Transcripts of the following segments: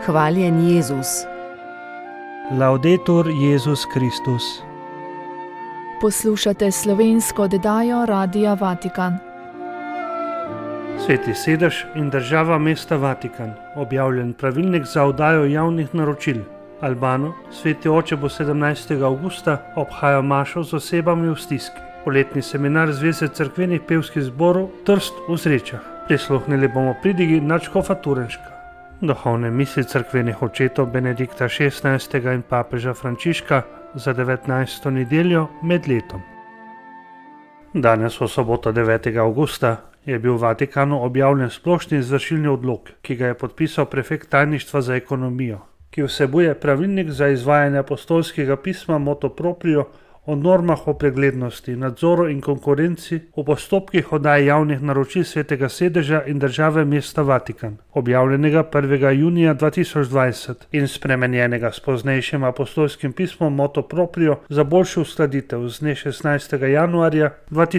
Hvaljen Jezus. Laudetur Jezus Kristus. Poslušate slovensko oddajo Radia Vatikan. Sveti sedež in država mesta Vatikan. Objavljen pravilnik za oddajo javnih naročil. Albano, sveti oče bo 17. avgusta obhajal mašo z osebami v stiski. Poletni seminar Zveze cerkvenih pevskih zborov Trst v Zrečah. Prisluhnili bomo pridigi nadškofa Turenška. Duhovne misli cerkvenih očetov Benedikta XVI. In papeža Frančiška za 19. nedeljo med letom. Danes v soboto 9. avgusta je bil v Vatikanu objavljen splošni izvršilni odlok, ki ga je podpisal prefekt tajništva za ekonomijo, ki vsebuje pravilnik za izvajanje apostolskega pisma Motu Proprio o normah o preglednosti, nadzoru in konkurenci v postopkih oddaje javnih naročil Svetega sedeža in države mesta Vatikan, objavljenega 1. junija 2020 in spremenjenega s poznejšim apostolskim pismom Motu Proprio za boljšo uskladitev z dne 16. januarja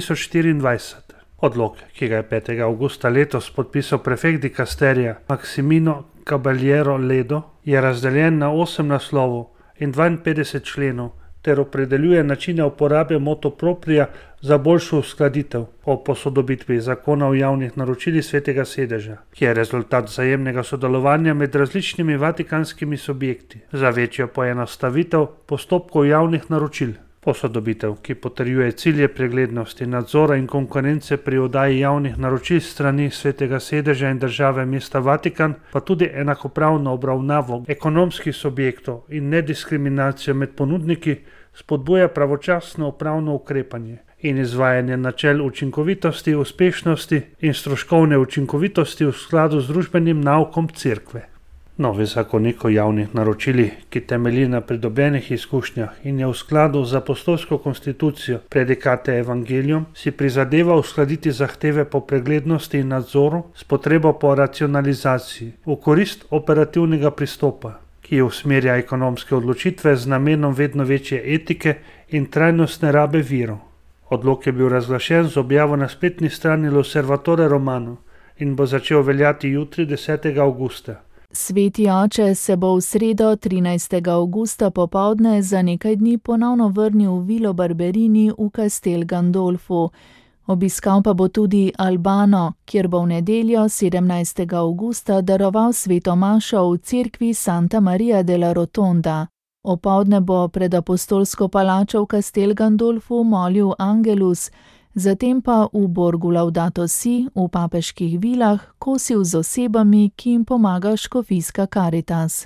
2024. Odlok, ki ga je 5. avgusta letos podpisal prefekt dikasterija Maximino Caballero Ledo, je razdeljen na 8 naslovov in 52 členov ter opredeljuje načine uporabe Motu Propria za boljšo uskladitev o posodobitvi zakona o javnih naročilih Svetega sedeža, ki je rezultat vzajemnega sodelovanja med različnimi vatikanskimi subjekti za večjo poenostavitev postopkov javnih naročil. Posodobitev, ki potrjuje cilje preglednosti, nadzora in konkurence pri oddaji javnih naročil strani Svetega sedeža in države mesta Vatikan, pa tudi enakopravno obravnavo ekonomskih subjektov in nediskriminacijo med ponudniki, spodbuja pravočasno upravno ukrepanje in izvajanje načel učinkovitosti, uspešnosti in stroškovne učinkovitosti v skladu z družbenim naukom Cerkve. Novi zakonik o javnih naročilih, ki temelji na pridobljenih izkušnjah in je v skladu z apostolsko konstitucijo Predikate Evangelium, si prizadeva uskladiti zahteve po preglednosti in nadzoru s potrebo po racionalizaciji v korist operativnega pristopa, ki usmerja ekonomske odločitve z namenom vedno večje etike in trajnostne rabe virov. Odlok je bil razglašen z objavo na spletni strani L'Osservatore Romano in bo začel veljati jutri 10. avgusta. Sveti oče se bo v sredo 13. avgusta popoldne za nekaj dni ponovno vrnil v Vilo Barberini v Castel Gandolfu. Obiskal pa bo tudi Albano, kjer bo v nedeljo 17. avgusta daroval sveto mašo v cerkvi Santa Maria della Rotonda. Opoldne bo pred apostolsko palačo v Castel Gandolfu molil Angelus, zatem pa v Borgu Laudato Si v papeških vilah kosil z osebami, ki jim pomaga škofijska Karitas.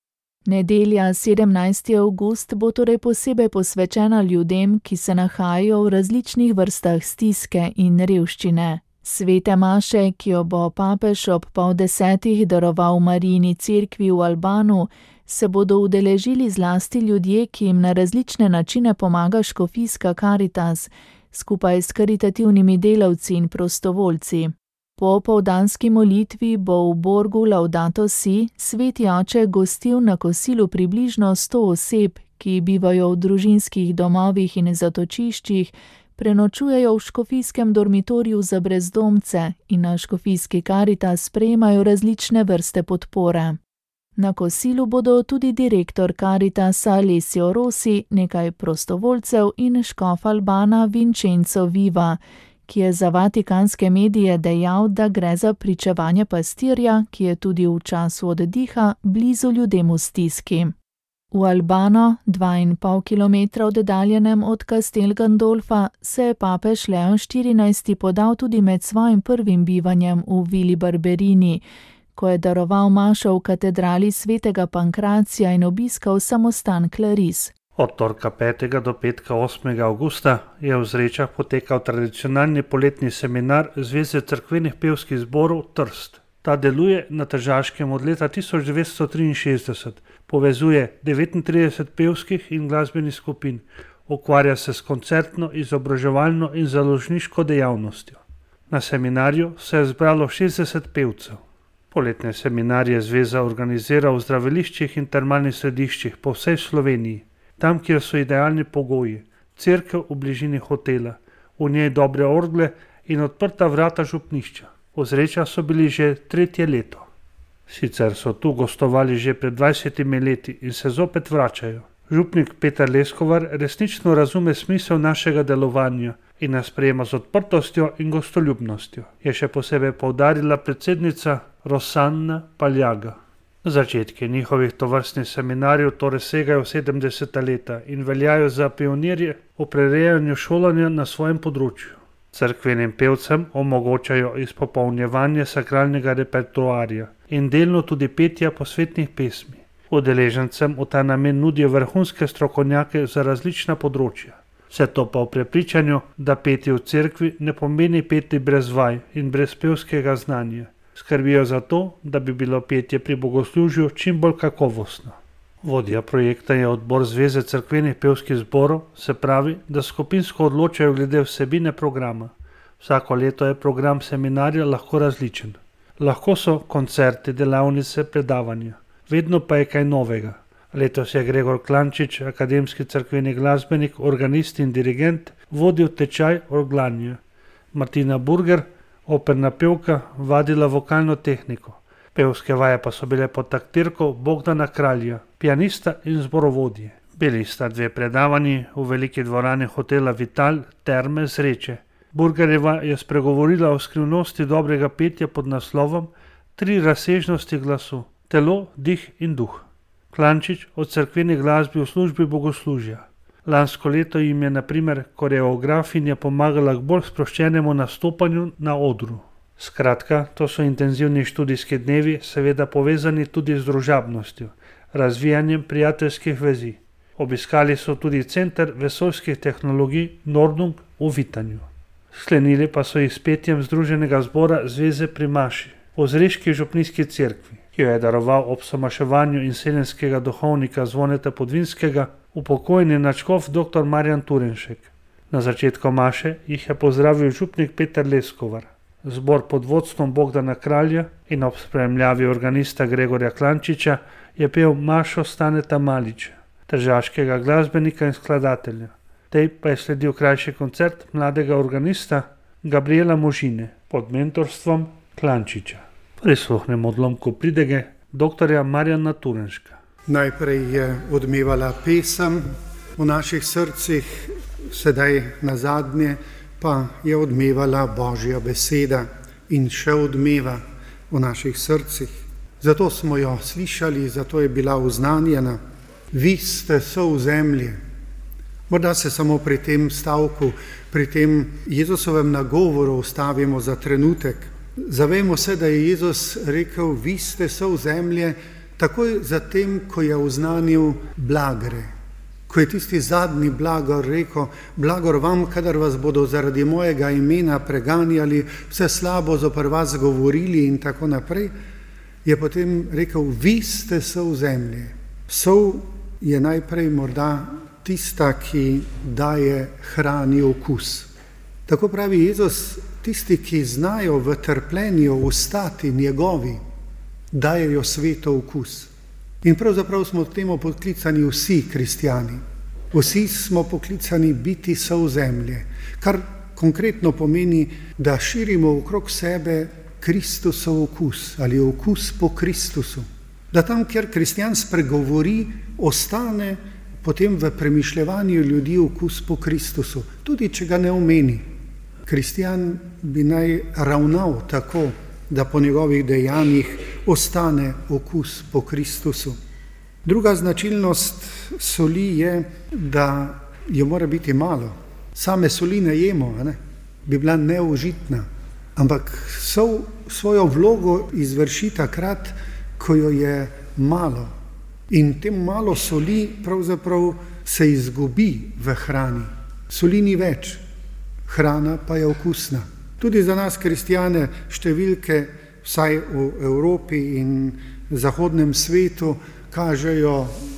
Nedelja 17. avgust bo torej posebej posvečena ljudem, ki se nahajajo v različnih vrstah stiske in revščine. Svete maše, ki jo bo papež ob 9:30 daroval v Marijini cerkvi v Albanu, se bodo udeležili zlasti ljudje, ki jim na različne načine pomaga škofijska Karitas, skupaj s karitativnimi delavci in prostovoljci. Po opoldanski molitvi bo v Borgu Laudato Si sveti oče gostil na kosilu približno 100 oseb, ki bivajo v družinskih domovih in zatočiščih, prenočujejo v škofijskem dormitoriju za brezdomce in na škofijski Karitas sprejemajo različne vrste podpore. Na kosilu bodo tudi direktor Karitasa Alessio Rossi, nekaj prostovoljcev in škof Albana Vincenzo Viva, ki je za vatikanske medije dejal, da gre za pričevanje pastirja, ki je tudi v času oddiha blizu ljudem v stiski. V Albano, 2,5 km oddaljenem od Castel Gandolfa, se je papež Leon XIV. Podal tudi med svojim prvim bivanjem v Vili Barberini, ko je daroval mašo v katedrali svetega Pankracija in obiskal samostan Claris. Od torka 5. do petka 8. avgusta je v Zrečah potekal tradicionalni poletni seminar Zveze cerkvenih pevskih zborov Trst. Ta deluje na Tržaškem od leta 1963, povezuje 39 pevskih in glasbenih skupin, ukvarja se s koncertno, izobraževalno in založniško dejavnostjo. Na seminarju se je zbralo 60 pevcev. Poletne seminarje zveza organizira v zdraviliščih in termalnih središčih po vsej Sloveniji, tam, kjer so idealni pogoji, cerkev v bližini hotela, v njej dobre orgle in odprta vrata župnišča. V Zrečah so bili že 3. leto. Sicer so tu gostovali že pred 20 leti in se zopet vračajo. Župnik Peter Leskovar resnično razume smisel našega delovanja in nas sprejema z odprtostjo in gostoljubnostjo, je še posebej poudarila predsednica Rosanna Paljaga. Začetki njihovih tovrstnih seminarjev torej segajo v 70. leta in veljajo za pionirje v prirejanju šolanja na svojem področju. Cerkvenim pevcem omogočajo izpopolnjevanje sakralnega repertoarja in delno tudi petja posvetnih pesmi. Udeležencem v ta namen nudijo vrhunske strokovnjake za različna področja. Vse to pa v prepričanju, da petje v cerkvi ne pomeni peti brez vaj in brez pevskega znanja. Skrbijo za to, da bi bilo petje pri bogoslužju čim bolj kakovostno. Vodja projekta je odbor Zveze cerkvenih pevskih zborov, se pravi, da skupinsko odločajo glede vsebine programa. Vsako leto je program seminarja lahko različen. Lahko so koncerti, delavnice, predavanja. Vedno pa je kaj novega. Letos je Gregor Klančič, akademski cerkveni glasbenik, organist in dirigent, vodil tečaj orglanja. Martina Burger, operna pevka, vadila vokalno tehniko. Pevske vaje pa so bile pod taktirko Bogdana Kralja, pianista in zborovodje. Bili sta dve predavanji v veliki dvorani hotela Vital Terme Zreče. Burgerjeva je spregovorila o skrivnosti dobrega petja pod naslovom 3 razsežnosti glasu: telo, dih in duh. Klančič o cerkveni glasbi v službi bogoslužja. Lansko leto jim je na primer koreografinja pomagala k bolj sproščenemu nastopanju na odru. Skratka, to so intenzivni študijski dnevi, seveda povezani tudi z družabnostjo, razvijanjem prijateljskih vezi. Obiskali so tudi center vesoljskih tehnologij Nordung v Vitanju. Sklenili pa so jih s petjem Združenega zbora Zveze pri Maši v Zreški župnijski cerkvi, ki jo je daroval ob somaševanju inseljenskega duhovnika Zvoneta Podvinskega upokojeni nadškof dr. Marjan Turenšek. Na začetku maše jih je pozdravil župnik Peter Leskovar. Zbor pod vodstvom Bogdana Kralja in ob spremljavi organista Gregorja Klančiča je pel mašo Staneta Maliča, tržaškega glasbenika in skladatelja. Tej pa je sledil krajši koncert mladega organista Gabriela Možine pod mentorstvom Klančiča. Prisluhnemo odlomku pridege dr. Marjana Turenška. Najprej je odmevala pesem v naših srcih, sedaj nazadnje pa je odmevala Božja beseda in še odmeva v naših srcih. Zato smo jo slišali, zato je bila oznanjena. Vi ste sol zemlje. Morda se samo pri tem stavku, pri tem Jezusovem nagovoru ustavimo za trenutek. Zavemo se, da je Jezus rekel, vi ste sol zemlje, takoj zatem, ko je oznanil blagre. Ko je tisti zadnji blagor rekel, blagor vam, kadar vas bodo zaradi mojega imena preganjali, vse slabo zoper vas govorili in tako naprej, je potem rekel, vi ste sol zemlje. Sol je najprej morda tista, ki daje hrani okus. Tako pravi Jezus, tisti, ki znajo v trpljenju ostati njegovi, dajejo svetu okus. In pravzaprav smo k temu poklicani vsi kristjani. Vsi smo poklicani biti sol zemlje, kar konkretno pomeni, da širimo okrog sebe Kristusov okus ali okus po Kristusu. Da tam, kjer kristjan spregovori, ostane potem v premišljevanju ljudi okus po Kristusu, tudi če ga ne omeni. Kristjan bi naj ravnal tako, da po njegovih dejanjih ostane okus po Kristusu. Druga značilnost soli je, da jo mora biti malo. Same soli ne jemo, ne? Bi bila neužitna, ampak sol svojo vlogo izvrši takrat, ko jo je malo. In tem malo soli pravzaprav se izgubi v hrani. Soli ni več, hrana pa je okusna. Tudi za nas kristjane številke, vsaj v Evropi in zahodnem svetu, kažejo,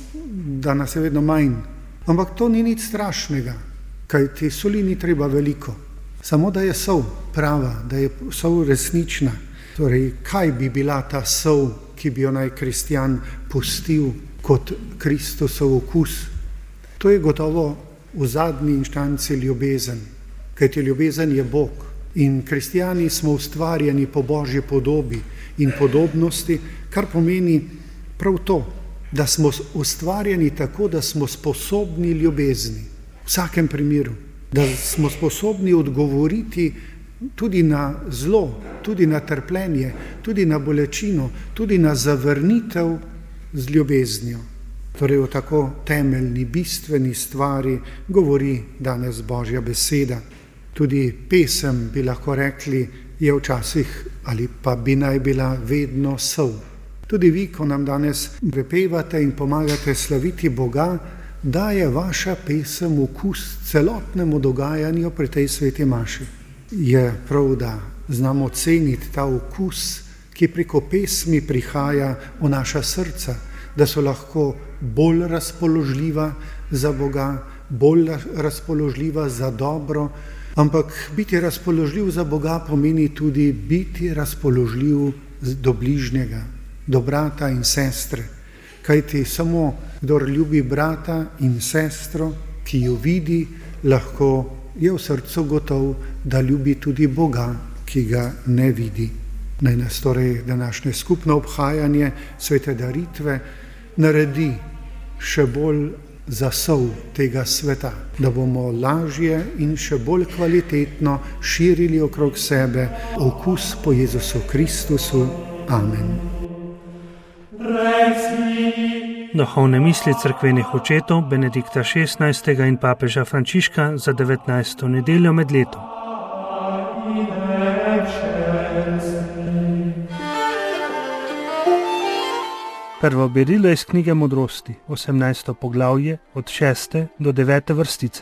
da nas je vedno manj. Ampak to ni nič strašnega, kajti soli ni treba veliko. Samo da je sol prava, da je sol resnična. Torej, kaj bi bila ta sol, ki bi jo naj kristjan pustil kot Kristusov okus? To je gotovo v zadnji inštanci ljubezen, kajti ljubezen je Bog In kristijani smo ustvarjeni po Božji podobi in podobnosti, kar pomeni prav to, da smo ustvarjeni tako, da smo sposobni ljubezni. V vsakem primeru, da smo sposobni odgovoriti tudi na zlo, tudi na trpljenje, tudi na bolečino, tudi na zavrnitev z ljubeznijo. Torej o tako temeljni, bistveni stvari govori danes Božja beseda. Tudi pesem, bi lahko rekli, je včasih ali pa bi naj bila vedno sol. Tudi vi, ko nam danes prepevate in pomagate slaviti Boga, daje vaša pesem okus celotnemu dogajanju pri tej sveti maši. Je prav, da znamo ceniti ta okus, ki preko pesmi prihaja v naša srca, da so lahko bolj razpoložljiva za Boga, bolj razpoložljiva za dobro, ampak biti razpoložljiv za Boga pomeni tudi biti razpoložljiv do bližnjega, do brata in sestre. Kajti samo kdor ljubi brata in sestro, ki jo vidi, lahko je v srcu gotov, da ljubi tudi Boga, ki ga ne vidi. Naj nas torej današnje skupno obhajanje svete daritve naredi še bolj zasov tega sveta, da bomo lažje in še bolj kvalitetno širili okrog sebe okus po Jezusu Kristusu. Amen. Duhovne misli cerkvenih očetov Benedikta XVI. In papeža Frančiška za 19. nedeljo med letom. Prvo berilo iz knjige Modrosti, 18. poglavje, od 6. do 9. vrstice.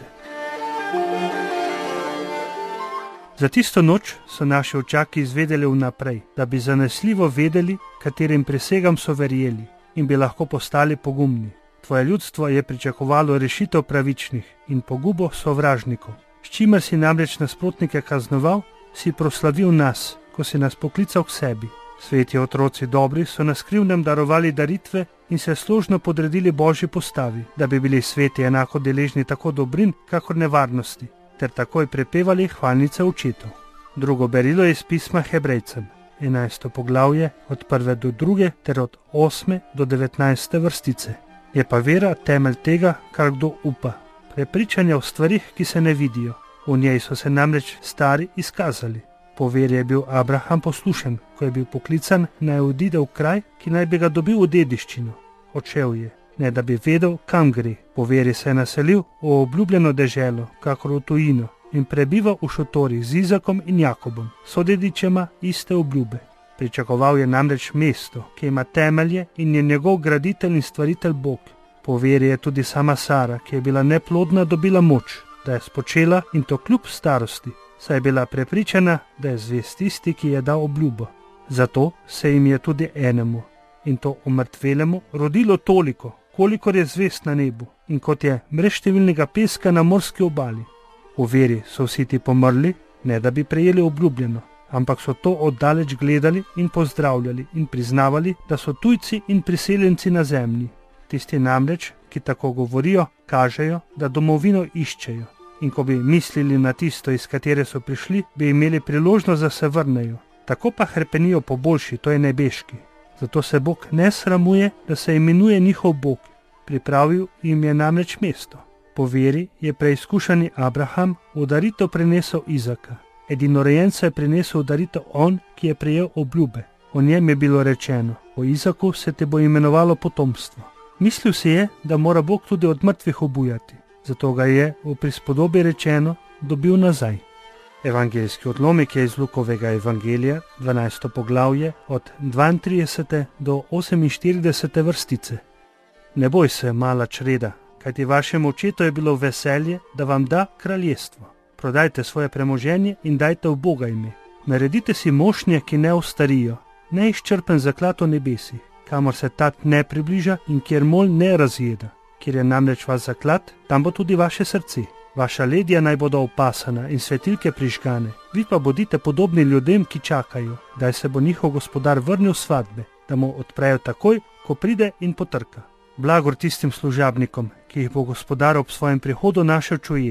Za tisto noč so naši očaki izvedeli vnaprej, da bi zanesljivo vedeli, katerim prisegam so verjeli in bi lahko postali pogumni. Tvoje ljudstvo je pričakovalo rešitev pravičnih in pogubo sovražnikov. S čimer si namreč nasprotnike kaznoval, si proslavil nas, ko si nas poklical k sebi. Sveti otroci dobri so na skrivnem darovali daritve in se složno podredili Božji postavi, da bi bili sveti enako deležni tako dobrin, kakor nevarnosti, ter takoj prepevali hvalnice očetov. Drugo berilo je iz pisma Hebrejcem, 11. poglavje, od 1. do 2. ter od 8. do 19. vrstice. Je pa vera temelj tega, kar kdo upa, prepričanja o stvarih, ki se ne vidijo. V njej so se namreč stari izkazali. Po veri je bil Abraham poslušen, ko je bil poklican, naj odide v kraj, ki naj bi ga dobil v dediščino. Odšel je, ne da bi vedel, kam gre. Po veri se je naselil v obljubljeno deželo, kakor v tujino, in prebival v šotorih z Izakom in Jakobom, sodedičema iste obljube. Pričakoval je namreč mesto, ki ima temelje in je njegov graditelj in stvaritelj Bog. Po veri je tudi sama Sara, ki je bila neplodna, dobila moč, da je spočela, in to kljub starosti, saj je bila prepričana, da je zvest tisti, ki je dal obljubo. Zato se jim je tudi enemu, in to umrtvelemu, rodilo toliko, kolikor je zvest na nebu in kot je brezštevilnega peska na morski obali. V veri so vsi ti pomrli, ne da bi prejeli obljubljeno, ampak so to oddaleč gledali in pozdravljali in priznavali, da so tujci in priseljenci na zemlji. Tisti namreč, ki tako govorijo, kažejo, da domovino iščejo. In ko bi mislili na tisto, iz katere so prišli, bi imeli priložnost, da se vrnejo. Tako pa hrepenijo po boljši, to je nebeški. Zato se Bog ne sramuje, da se imenuje njihov Bog. Pripravil jim je namreč mesto. Po veri je preizkušani Abraham v daritev prinesel Izaka. Edinorojenca je prinesel v daritev on, ki je prejel obljube. O njem je bilo rečeno, o Izaku se te bo imenovalo potomstvo. Mislil si je, da mora Bog tudi od mrtvih obujati. Zato ga je v prispodobi rečeno dobil nazaj. Evangeljski odlomek je iz Lukovega evangelija, 12. poglavje, od 32. do 48. vrstice. Ne boj se, mala čreda, kajti vašemu očetu je bilo veselje, da vam da kraljestvo. Prodajte svoje premoženje in dajte v Boga ime. Naredite si mošnje, ki ne ostarijo, neizčrpen zaklad v nebesih, kamor se tat ne približa in kjer mol ne razjeda. Kjer je namreč vaš zaklad, tam bo tudi vaše srce. Vaša ledja naj bodo opasana in svetilke prižgane. Vi pa bodite podobni ljudem, ki čakajo, da se bo njihov gospodar vrnil svadbe, da mu odprejo takoj, ko pride in potrka. Blagor tistim služabnikom, ki jih bo gospodar ob svojem prihodu našel čuječe.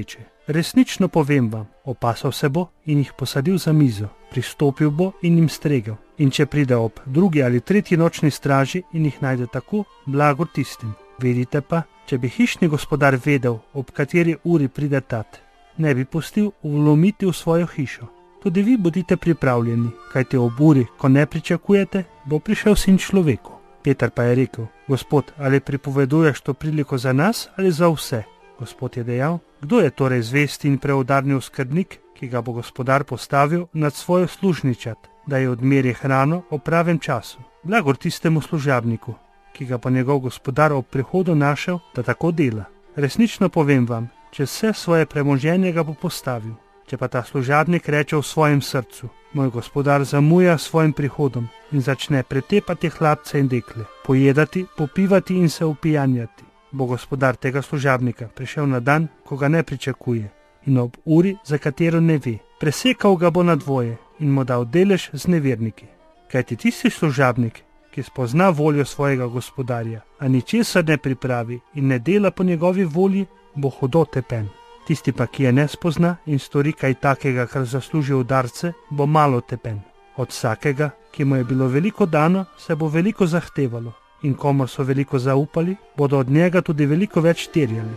Resnično povem vam, opasal se bo in jih posadil za mizo, pristopil bo in jim stregel. In če pride ob 2. ali 3. nočni straži in jih najde tako, blago tistim. Vedite pa, če bi hišni gospodar vedel, ob kateri uri pride tat, ne bi pustil vlomiti v svojo hišo. Tudi vi bodite pripravljeni, kajte ob uri, ko ne pričakujete, bo prišel Sin človeku. Peter pa je rekel: Gospod, ali pripoveduješ to priliko za nas ali za vse? Gospod je dejal: Kdo je torej zvesti in preudarni oskrbnik, ki ga bo gospodar postavil nad svojo služničat, da ji odmeri hrano ob pravem času? Blagor tistemu služabniku, ki ga bo njegov gospodar ob prihodu našel, da tako dela. Resnično povem vam, če vse svoje premoženje ga bo postavil. Če pa ta služabnik reče v svojem srcu: Moj gospodar zamuja s svojim prihodom, in začne pretepati hlapce in dekle, pojedati, popivati in se upijanjati, bo gospodar tega služabnika prišel na dan, ko ga ne pričakuje, in ob uri, za katero ne ve. Presekal ga bo na dvoje in mu dal delež z neverniki. Kajti tisti služabnik, ki spozna voljo svojega gospodarja, a ničesar ne pripravi in ne dela po njegovi volji, bo hudo tepen. Tisti pa, ki je ne spozna in stori kaj takega, kar zasluži udarce, bo malo tepen. Od vsakega, ki mu je bilo veliko dano, se bo veliko zahtevalo, in komor so veliko zaupali, bodo od njega tudi veliko več terjali.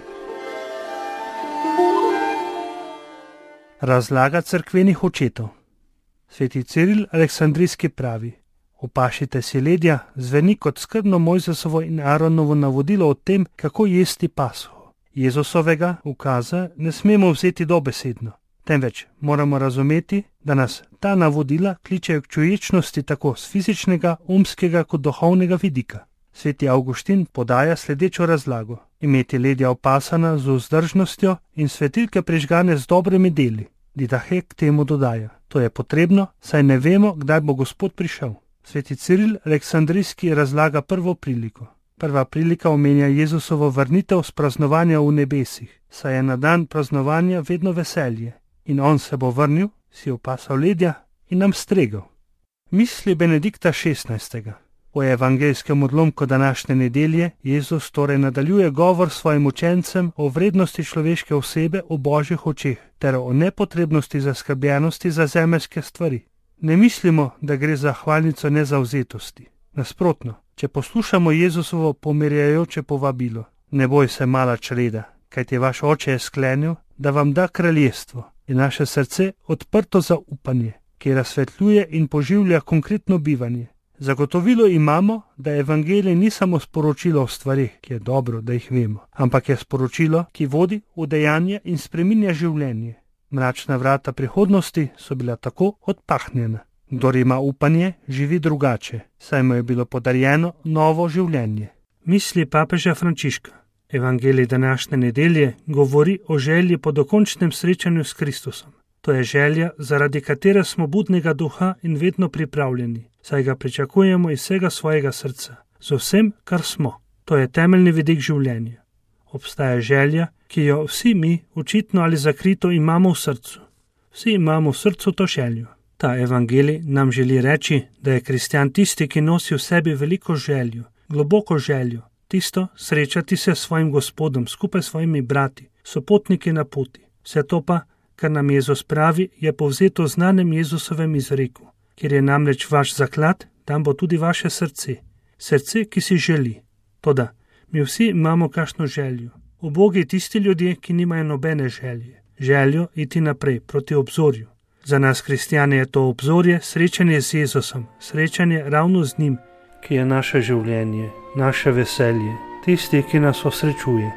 Razlaga cerkvenih očetov. Sveti Ciril Aleksandrijski pravi: Opašite si ledja, zveni kot skrbno Mojzesovo in Aaronovo navodilo o tem, kako jesti Pasho. Jezusovega ukaza ne smemo vzeti dobesedno, temveč moramo razumeti, da nas ta navodila kličejo k čuječnosti tako z fizičnega, umskega kot duhovnega vidika. Sveti Avguštin podaja sledečo razlago: imeti ledja opasana z vzdržnostjo in svetilke prižgane z dobrimi deli. Didahe k temu dodaja: to je potrebno, saj ne vemo, kdaj bo Gospod prišel. Sveti Ciril Aleksandrijski razlaga prvo priliko. Prva prilika omenja Jezusovo vrnitev s praznovanja v nebesih, saj je na dan praznovanja vedno veselje, in on se bo vrnil, si opasal ledja in nam stregel. Misli Benedikta XVI. O evangelskem odlomku današnje nedelje Jezus torej nadaljuje govor svojim učencem o vrednosti človeške osebe v Božjih očeh ter o nepotrebnosti zaskrbljenosti za zemeljske stvari. Ne mislimo, da gre za hvalnico nezavzetosti. Nasprotno, če poslušamo Jezusovo pomirjajoče povabilo: ne boj se, mala čreda, kajti vaš oče je sklenil, da vam da kraljestvo, je naše srce odprto za upanje, ki razsvetljuje in poživlja konkretno bivanje. Zagotovilo imamo, da evangelij ni samo sporočilo o stvarih, ki je dobro, da jih vemo, ampak je sporočilo, ki vodi v dejanje in spreminja življenje. Mračna vrata prihodnosti so bila tako odpahnjena. Kdor ima upanje, živi drugače, saj mu je bilo podarjeno novo življenje. Misli papeža Frančiška. Evangelij današnje nedelje govori o želji po dokončnem srečanju s Kristusom. To je želja, zaradi katere smo budnega duha in vedno pripravljeni, saj ga pričakujemo iz vsega svojega srca, z vsem, kar smo. To je temeljni vidik življenja. Obstaja želja, ki jo vsi mi, očitno ali zakrito, imamo v srcu. Vsi imamo v srcu to željo. Ta evangelij nam želi reči, da je kristjan tisti, ki nosi v sebi veliko željo, globoko željo, tisto srečati se s svojim Gospodom, skupaj s svojimi brati, sopotniki na poti. Vse to pa, kar nam Jezus pravi, je povzeto v znanem Jezusovem izreku. Kjer je namreč vaš zaklad, tam bo tudi vaše srce. Srce, ki si želi. Toda, mi vsi imamo kakšno željo. Ubogi tisti ljudje, ki nimajo nobene želje. Željo iti naprej, proti obzorju. Za nas kristjane je to obzorje srečanje z Jezusom, srečanje ravno z njim, ki je naše življenje, naše veselje, tisti, ki nas osrečuje.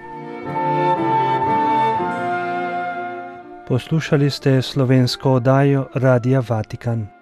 Poslušali ste slovensko oddajo Radia Vatikan.